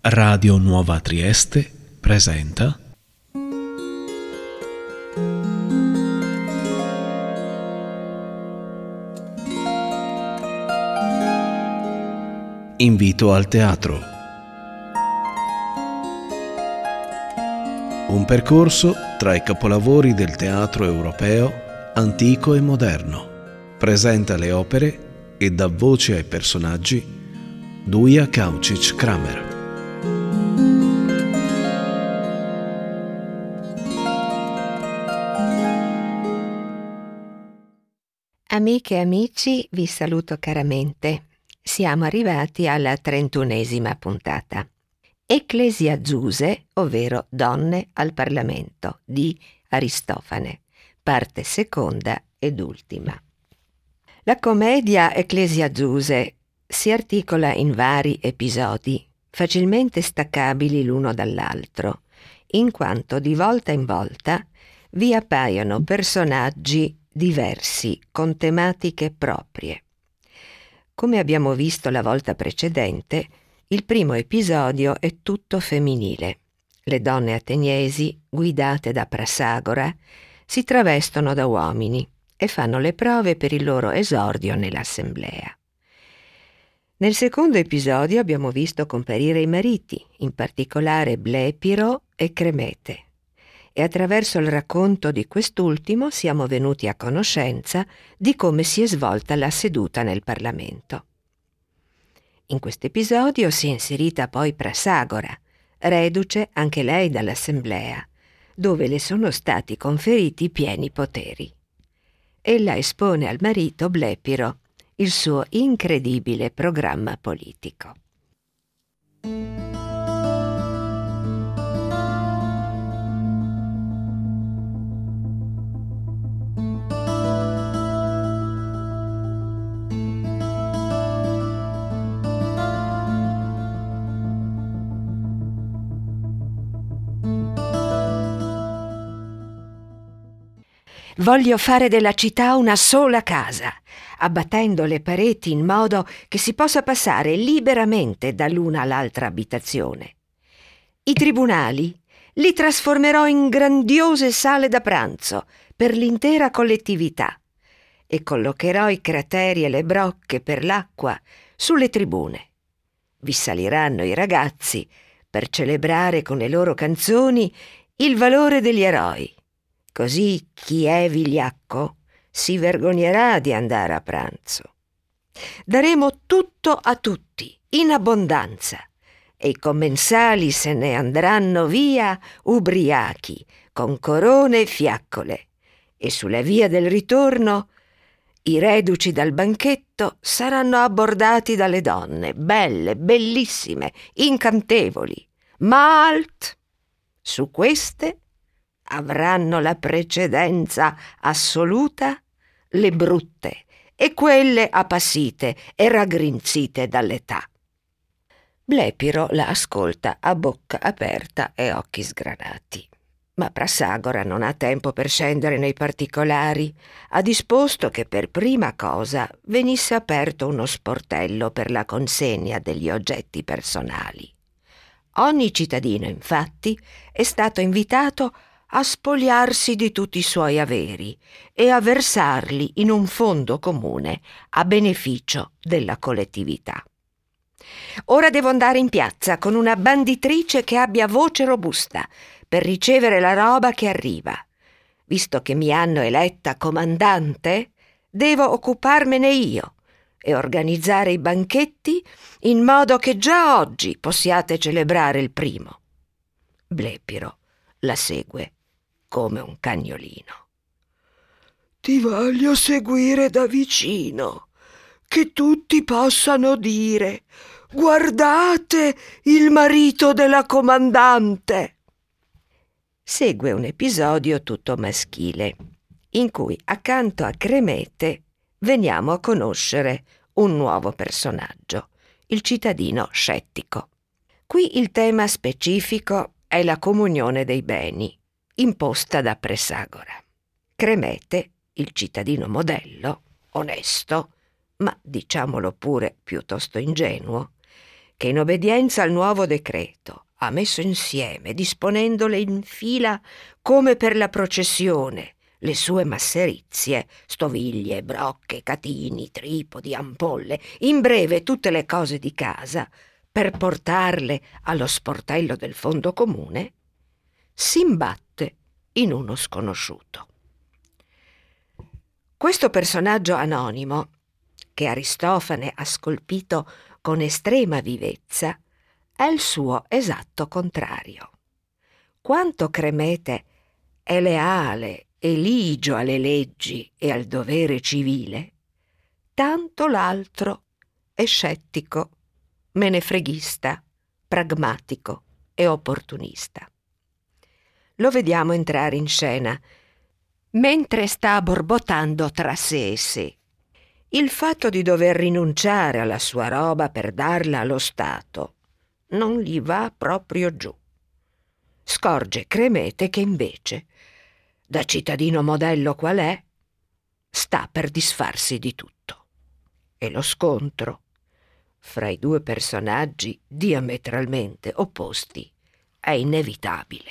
Radio Nuova Trieste presenta Invito al teatro. Un percorso tra i capolavori del teatro europeo, antico e moderno. Presenta le opere e dà voce ai personaggi Duja Kaučić-Kramer. Amiche e amici, vi saluto caramente. Siamo arrivati alla 31esima puntata. Ecclesiazuse, ovvero Donne al Parlamento, di Aristofane, parte seconda ed ultima. La commedia Ecclesiazuse si articola in vari episodi, facilmente staccabili l'uno dall'altro, in quanto di volta in volta vi appaiono personaggi diversi con tematiche proprie. Come abbiamo visto la volta precedente, il primo episodio è tutto femminile. Le donne ateniesi, guidate da Prasagora, si travestono da uomini e fanno le prove per il loro esordio nell'assemblea. Nel secondo episodio abbiamo visto comparire i mariti, in particolare Blepiro e Cremete, e attraverso il racconto di quest'ultimo siamo venuti a conoscenza di come si è svolta la seduta nel Parlamento. In quest'episodio si è inserita poi Prasagora, reduce anche lei dall'assemblea, dove le sono stati conferiti pieni poteri. Ella espone al marito Blepiro il suo incredibile programma politico. Voglio fare della città una sola casa, abbattendo le pareti in modo che si possa passare liberamente dall'una all'altra abitazione. I tribunali li trasformerò in grandiose sale da pranzo per l'intera collettività e collocherò i crateri e le brocche per l'acqua sulle tribune. Vi saliranno i ragazzi per celebrare con le loro canzoni il valore degli eroi. Così chi è vigliacco si vergognerà di andare a pranzo. Daremo tutto a tutti, in abbondanza, e i commensali se ne andranno via ubriachi, con corone e fiaccole, e sulla via del ritorno i reduci dal banchetto saranno abbordati dalle donne, belle, bellissime, incantevoli, ma alt, su queste avranno la precedenza assoluta le brutte e quelle appassite e raggrinzite dall'età. Blepiro la ascolta a bocca aperta e occhi sgranati. Ma Prasagora non ha tempo per scendere nei particolari. Ha disposto che per prima cosa venisse aperto uno sportello per la consegna degli oggetti personali. Ogni cittadino, infatti, è stato invitato a spogliarsi di tutti i suoi averi e a versarli in un fondo comune a beneficio della collettività. Ora devo andare in piazza con una banditrice che abbia voce robusta per ricevere la roba che arriva. Visto che mi hanno eletta comandante, devo occuparmene io e organizzare i banchetti in modo che già oggi possiate celebrare il primo. Blepiro la segue come un cagnolino. Ti voglio seguire da vicino, che tutti possano dire: guardate il marito della comandante. Segue un episodio tutto maschile, in cui accanto a Cremete veniamo a conoscere un nuovo personaggio, il cittadino scettico. Qui il tema specifico è la comunione dei beni, imposta da Prasagora. Cremete, il cittadino modello, onesto, ma diciamolo pure piuttosto ingenuo, che in obbedienza al nuovo decreto ha messo insieme, disponendole in fila come per la processione, le sue masserizie, stoviglie, brocche, catini, tripodi, ampolle, in breve tutte le cose di casa, per portarle allo sportello del fondo comune, s'imbatte in uno sconosciuto. Questo personaggio anonimo, che Aristofane ha scolpito con estrema vivezza, è il suo esatto contrario. Quanto Cremete è leale e ligio alle leggi e al dovere civile, tanto l'altro è scettico, menefreghista, pragmatico e opportunista. Lo vediamo entrare in scena mentre sta borbottando tra sé e sé. Il fatto di dover rinunciare alla sua roba per darla allo Stato non gli va proprio giù. Scorge Cremete che invece, da cittadino modello qual è, sta per disfarsi di tutto. E lo scontro fra i due personaggi diametralmente opposti è inevitabile.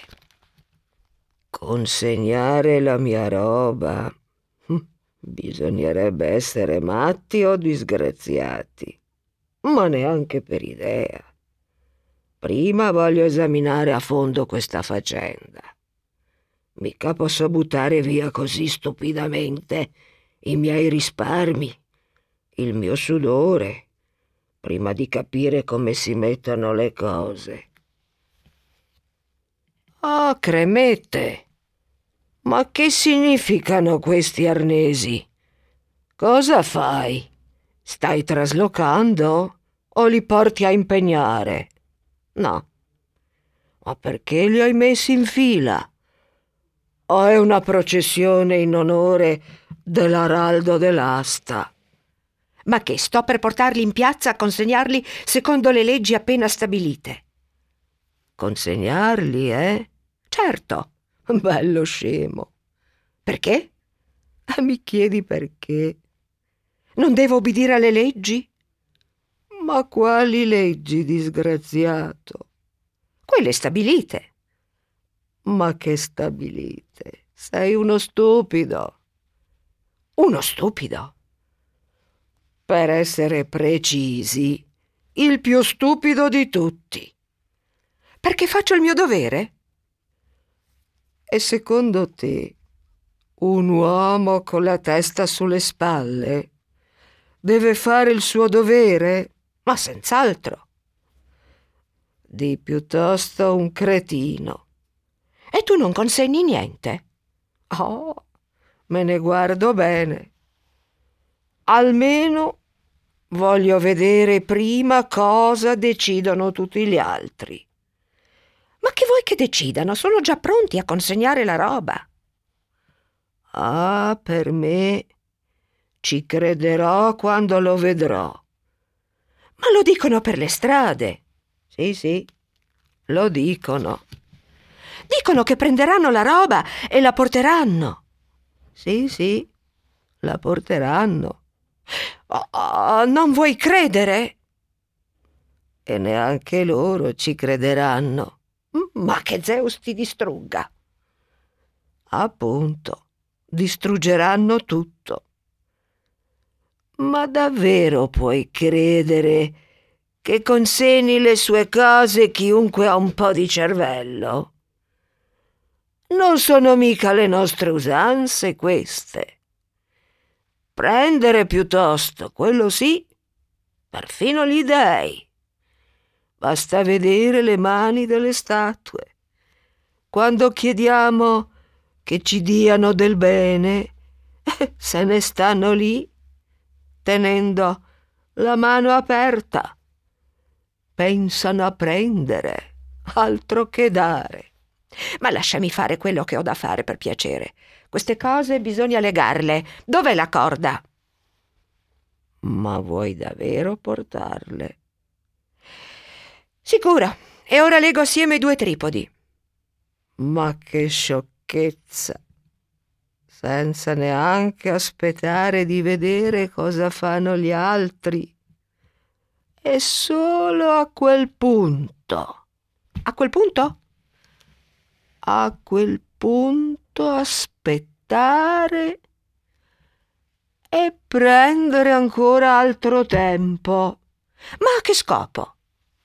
Consegnare la mia roba? Bisognerebbe essere matti o disgraziati, ma neanche per idea. Prima voglio esaminare a fondo questa faccenda. Mica posso buttare via così stupidamente i miei risparmi, il mio sudore, prima di capire come si mettono le cose. Oh, Cremete! Ma che significano questi arnesi? Cosa fai? Stai traslocando o li porti a impegnare? No. Ma perché li hai messi in fila? O è una processione in onore dell'araldo dell'asta? Ma che, sto per portarli in piazza a consegnarli secondo le leggi appena stabilite? Consegnarli, eh? Certo. Bello scemo. Perché? Mi chiedi perché? Non devo obbedire alle leggi? Ma quali leggi, disgraziato? Quelle stabilite. Ma che stabilite? Sei uno stupido. Uno stupido? Per essere precisi, il più stupido di tutti. Perché faccio il mio dovere? E secondo te un uomo con la testa sulle spalle deve fare il suo dovere? Ma senz'altro. Di piuttosto un cretino. E tu non consegni niente? Oh, me ne guardo bene. Almeno voglio vedere prima cosa decidono tutti gli altri. Ma che vuoi che decidano? Sono già pronti a consegnare la roba. Ah, per me ci crederò quando lo vedrò. Ma lo dicono per le strade. Sì, lo dicono. Dicono che prenderanno la roba e la porteranno. Sì, la porteranno. Oh, non vuoi credere? E neanche loro ci crederanno. Ma che Zeus ti distrugga. Appunto, distruggeranno tutto. Ma davvero puoi credere che consegni le sue cose chiunque ha un po' di cervello? Non sono mica le nostre usanze queste. Prendere piuttosto, quello sì, perfino gli dèi. Basta vedere le mani delle statue. Quando chiediamo che ci diano del bene, se ne stanno lì, tenendo la mano aperta. Pensano a prendere, altro che dare. Ma lasciami fare quello che ho da fare, per piacere. Queste cose bisogna legarle. Dov'è la corda? Ma vuoi davvero portarle? Sicuro. E ora lego assieme i 2 tripodi. Ma che sciocchezza! Senza neanche aspettare di vedere cosa fanno gli altri. E solo a quel punto. A quel punto? A quel punto aspettare e prendere ancora altro tempo. Ma a che scopo?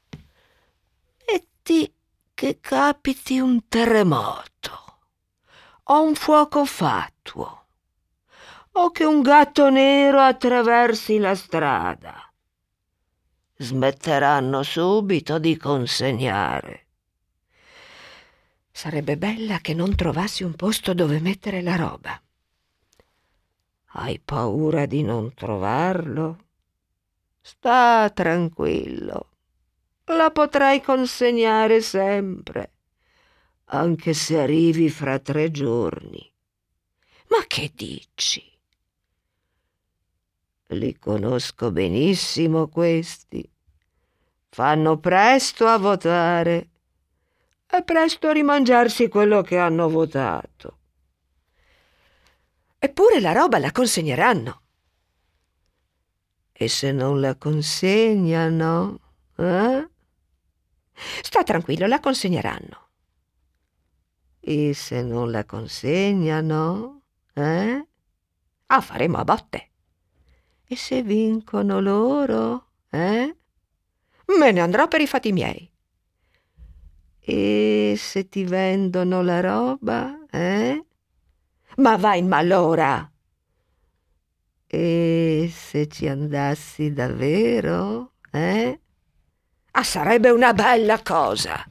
Metti che capiti un terremoto o un fuoco fatuo o che un gatto nero attraversi la strada. Smetteranno subito di consegnare. Sarebbe bella che non trovassi un posto dove mettere la roba. Hai paura di non trovarlo? Sta tranquillo. La potrai consegnare sempre, anche se arrivi fra 3 giorni. Ma che dici? Li conosco benissimo questi. Fanno presto a votare e presto a rimangiarsi quello che hanno votato. Eppure la roba la consegneranno. E se non la consegnano, Sta tranquillo, la consegneranno. E se non la consegnano, faremo a botte. E se vincono loro, Me ne andrò per i fatti miei. E se ti vendono la roba, Ma va in malora. E se ci andassi davvero, sarebbe una bella cosa.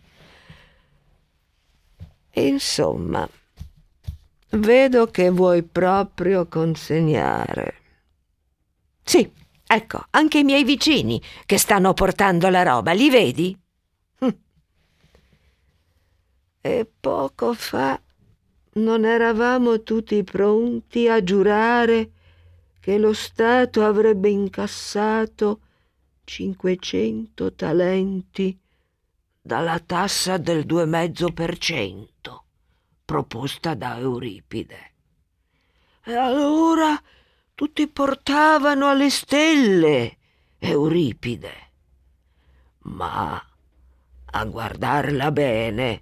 Insomma, vedo che vuoi proprio consegnare. Sì, ecco, anche i miei vicini che stanno portando la roba, li vedi? E poco fa non eravamo tutti pronti a giurare che lo Stato avrebbe incassato 500 talenti dalla tassa del 2,5% proposta da Euripide. E allora tutti portavano alle stelle Euripide. Ma a guardarla bene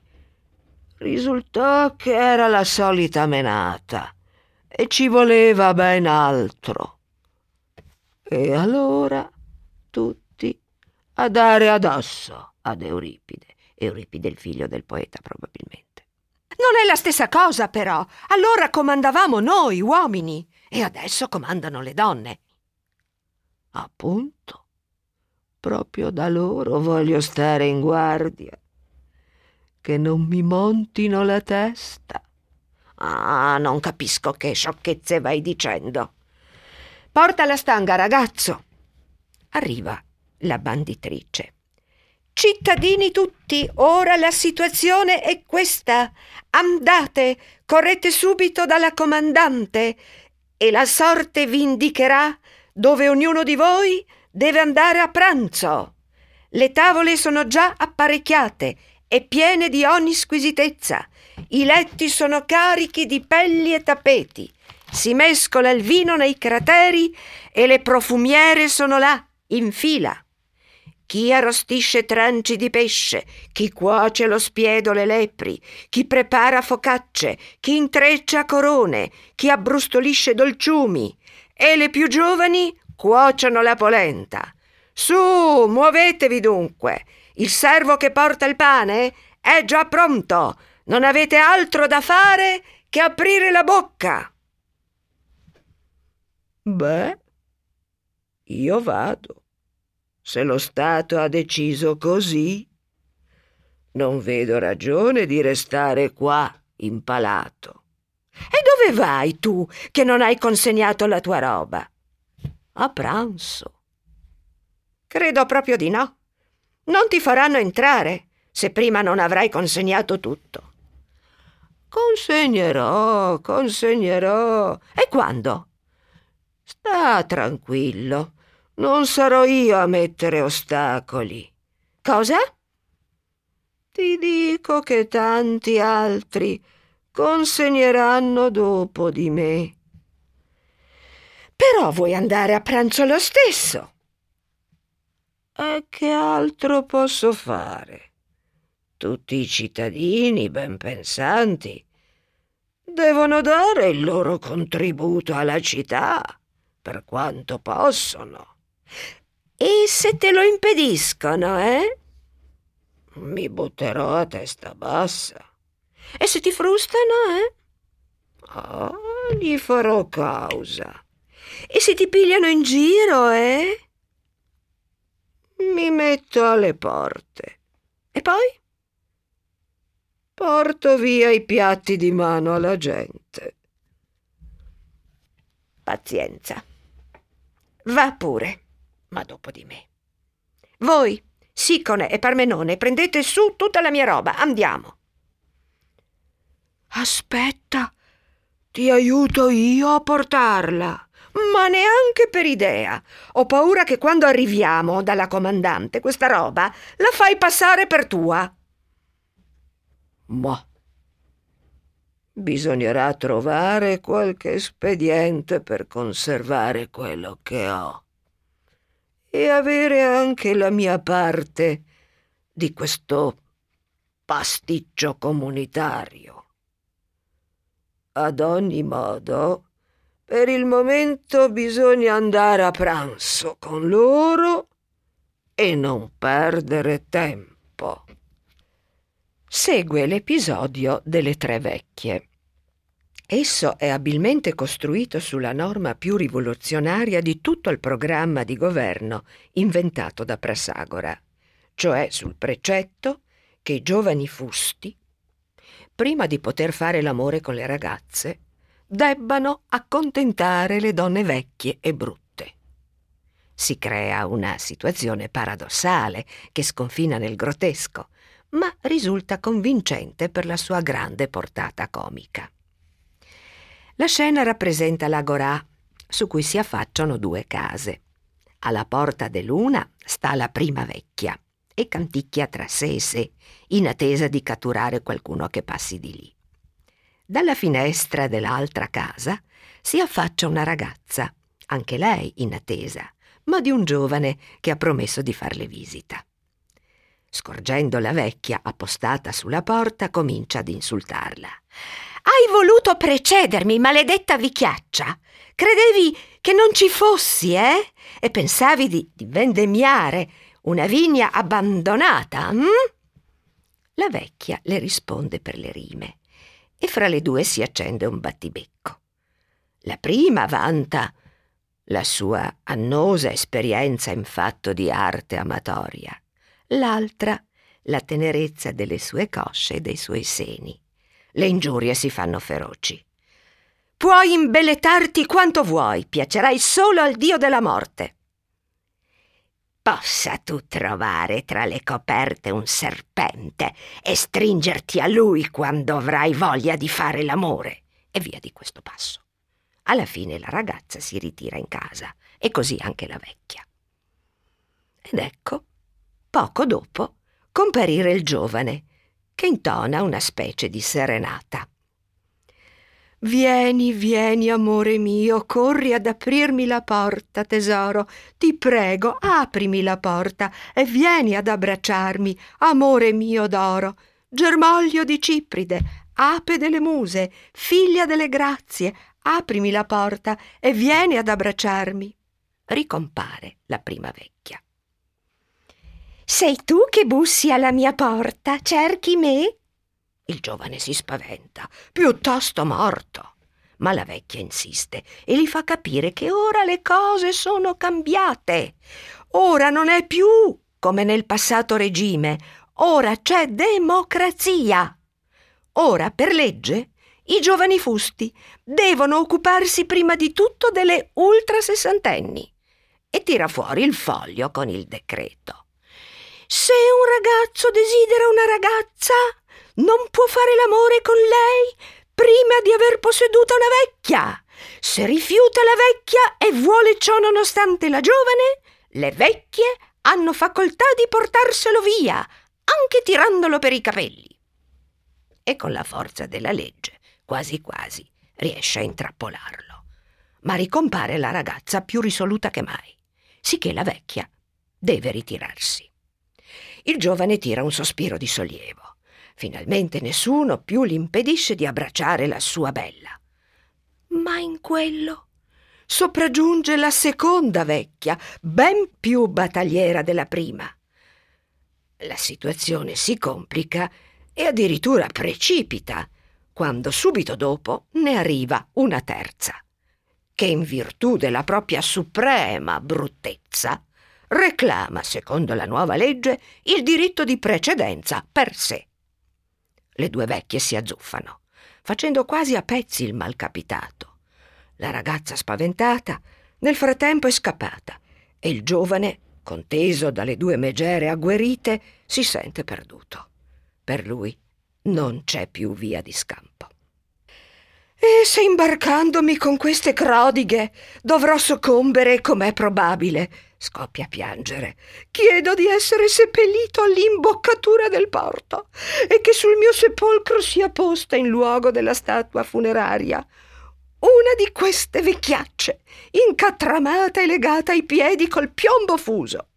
risultò che era la solita menata e ci voleva ben altro. E allora tutti a dare addosso ad Euripide. Euripide il figlio del poeta, probabilmente. Non è la stessa cosa, però. Allora comandavamo noi, uomini, e adesso comandano le donne. Appunto, proprio da loro voglio stare in guardia, che non mi montino la testa. Non capisco che sciocchezze vai dicendo. Porta la stanga, ragazzo. Arriva la banditrice. Cittadini tutti, ora la situazione è questa. Andate, correte subito dalla comandante e la sorte vi indicherà dove ognuno di voi deve andare a pranzo. Le tavole sono già apparecchiate e piene di ogni squisitezza. I letti sono carichi di pelli e tappeti. Si mescola il vino nei crateri e le profumiere sono là, in fila. Chi arrostisce tranci di pesce, chi cuoce lo spiedo le lepri, chi prepara focacce, chi intreccia corone, chi abbrustolisce dolciumi, e le più giovani cuociono la polenta. Su, muovetevi dunque, il servo che porta il pane è già pronto, non avete altro da fare che aprire la bocca. Beh, io vado. Se lo Stato ha deciso così, non vedo ragione di restare qua impalato. E dove vai tu che non hai consegnato la tua roba? A pranzo. Credo proprio di no. Non ti faranno entrare se prima non avrai consegnato tutto. Consegnerò. E quando? Sta tranquillo. Non sarò io a mettere ostacoli. Cosa? Ti dico che tanti altri consegneranno dopo di me. Però vuoi andare a pranzo lo stesso? E che altro posso fare? Tutti i cittadini ben pensanti devono dare il loro contributo alla città per quanto possono. E se te lo impediscono, mi butterò a testa bassa. E se ti frustano, gli farò causa. E se ti pigliano in giro, mi metto alle porte. E poi porto via i piatti di mano alla gente. Pazienza. Va pure, ma dopo di me. Voi, Sicone e Parmenone, prendete su tutta la mia roba. Andiamo. Aspetta, ti aiuto io a portarla. Ma neanche per idea. Ho paura che quando arriviamo dalla comandante questa roba la fai passare per tua. Ma bisognerà trovare qualche espediente per conservare quello che ho e avere anche la mia parte di questo pasticcio comunitario. Ad ogni modo, per il momento bisogna andare a pranzo con loro e non perdere tempo. Segue l'episodio delle tre vecchie. Esso è abilmente costruito sulla norma più rivoluzionaria di tutto il programma di governo inventato da Prassagora, cioè sul precetto che i giovani fusti, prima di poter fare l'amore con le ragazze, debbano accontentare le donne vecchie e brutte. Si crea una situazione paradossale che sconfina nel grottesco, ma risulta convincente per la sua grande portata comica. La scena rappresenta l'agorà su cui si affacciano due case. Alla porta dell'una sta la prima vecchia e canticchia tra sé e sé, in attesa di catturare qualcuno che passi di lì. Dalla finestra dell'altra casa si affaccia una ragazza, anche lei in attesa, ma di un giovane che ha promesso di farle visita. Scorgendo la vecchia appostata sulla porta, comincia ad insultarla. «Hai voluto precedermi, maledetta vicchiaccia! Credevi che non ci fossi, E pensavi di vendemmiare una vigna abbandonata, La vecchia le risponde per le rime e fra le due si accende un battibecco. La prima vanta la sua annosa esperienza in fatto di arte amatoria, l'altra la tenerezza delle sue cosce e dei suoi seni. Le ingiurie si fanno feroci. Puoi imbellettarti quanto vuoi, piacerai solo al dio della morte. Possa tu trovare tra le coperte un serpente e stringerti a lui quando avrai voglia di fare l'amore, e via di questo passo. Alla fine la ragazza si ritira in casa e così anche la vecchia. Ed ecco, poco dopo, comparire il giovane che intona una specie di serenata. Vieni, vieni, amore mio, corri ad aprirmi la porta, tesoro. Ti prego, aprimi la porta e vieni ad abbracciarmi, amore mio d'oro. Germoglio di Cipride, ape delle muse, figlia delle grazie, aprimi la porta e vieni ad abbracciarmi. Ricompare la prima vecchia. Sei tu che bussi alla mia porta? Cerchi me? Il giovane si spaventa, piuttosto morto. Ma la vecchia insiste e gli fa capire che ora le cose sono cambiate. Ora non è più come nel passato regime, ora c'è democrazia. Ora, per legge, i giovani fusti devono occuparsi prima di tutto delle ultrasessantenni. E tira fuori il foglio con il decreto. Se un ragazzo desidera una ragazza, non può fare l'amore con lei prima di aver posseduta una vecchia. Se rifiuta la vecchia e vuole ciò nonostante la giovane, le vecchie hanno facoltà di portarselo via, anche tirandolo per i capelli. E con la forza della legge, quasi quasi, riesce a intrappolarlo. Ma ricompare la ragazza più risoluta che mai, sicché la vecchia Deve ritirarsi. Il giovane tira un sospiro di sollievo. Finalmente nessuno più gli impedisce di abbracciare la sua bella. Ma in quello sopraggiunge la seconda vecchia, ben più battagliera della prima. La situazione si complica e addirittura precipita, quando subito dopo ne arriva una terza, che in virtù della propria suprema bruttezza reclama, secondo la nuova legge, il diritto di precedenza per sé. Le due vecchie si azzuffano, facendo quasi a pezzi il malcapitato. La ragazza, spaventata, nel frattempo è scappata e il giovane, conteso dalle due megere agguerrite, si sente perduto. Per lui non c'è più via di scampo. E se imbarcandomi con queste crodighe dovrò soccombere, com'è probabile, scoppia a piangere, chiedo di essere seppellito all'imboccatura del porto e che sul mio sepolcro sia posta in luogo della statua funeraria una di queste vecchiacce, incatramata e legata ai piedi col piombo fuso.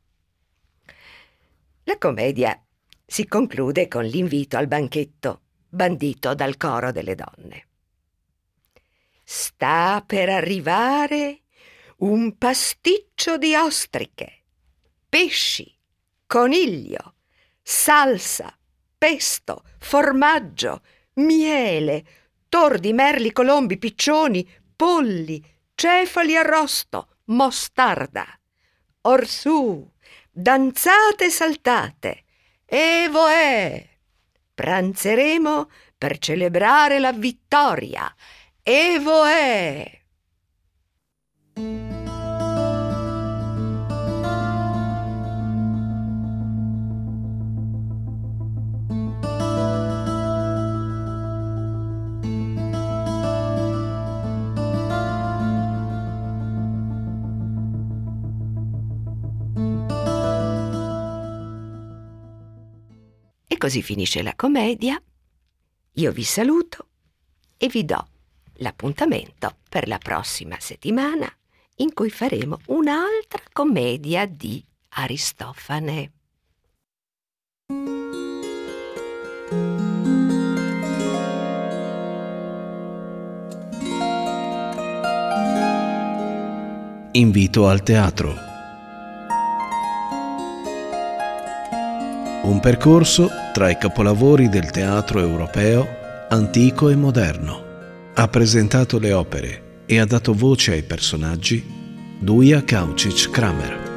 La commedia si conclude con l'invito al banchetto bandito dal coro delle donne. Sta per arrivare un pasticcio di ostriche, pesci, coniglio, salsa, pesto, formaggio, miele, tordi, merli, colombi, piccioni, polli, cefali arrosto, mostarda. Orsù, danzate e saltate, evo è! Pranzeremo per celebrare la vittoria, evo è! E così finisce la commedia. Io vi saluto e vi do l'appuntamento per la prossima settimana, in cui faremo un'altra commedia di Aristofane. Invito al teatro. Un percorso tra i capolavori del teatro europeo antico e moderno. Ha presentato le opere e ha dato voce ai personaggi Duja Kaučić Kramer.